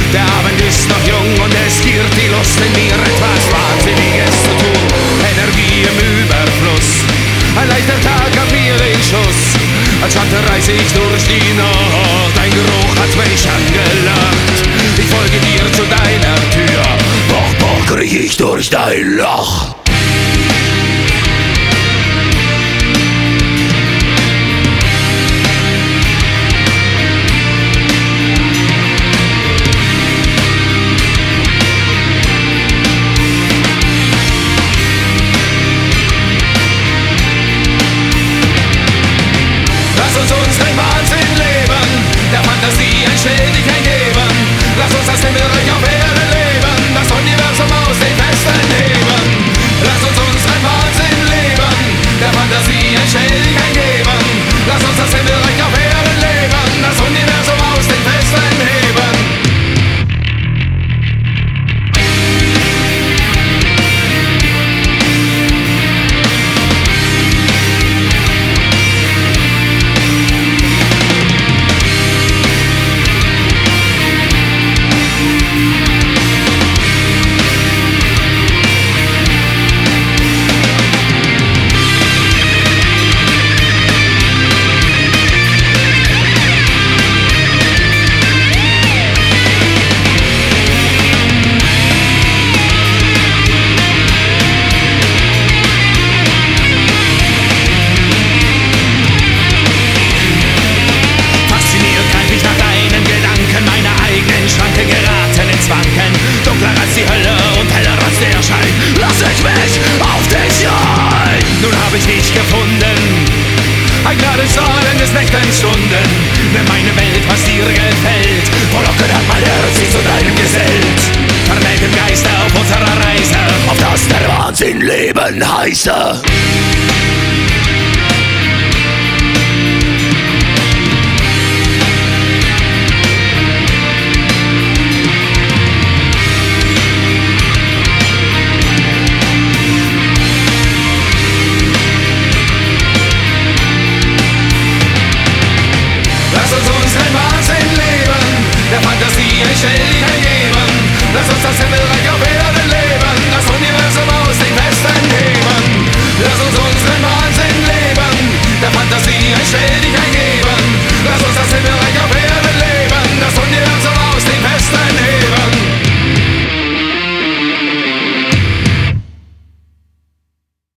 Der Abend ist noch jung und es giert die Lust in mir, etwas Wahnsinniges zu tun. Energie im Überfluss, ein leichter Tag gab mir den Schuss. Als Schatten reise ich durch die Nacht, dein Geruch hat mich angelockt. Ich folge dir zu deiner Tür, doch kriech ich durch dein Loch. Dunkler als die Hölle und heller als der Schein, lass ich mich auf dich ein. Nun hab ich dich gefunden, ein klares strahlendes Nächtenstunden. Nimm meine Welt, was dir gefällt, verlockend hat mein Herz sich zu deinem gesellt. Vermelden Geister auf unserer Reise, auf das der Wahnsinn Leben heiße.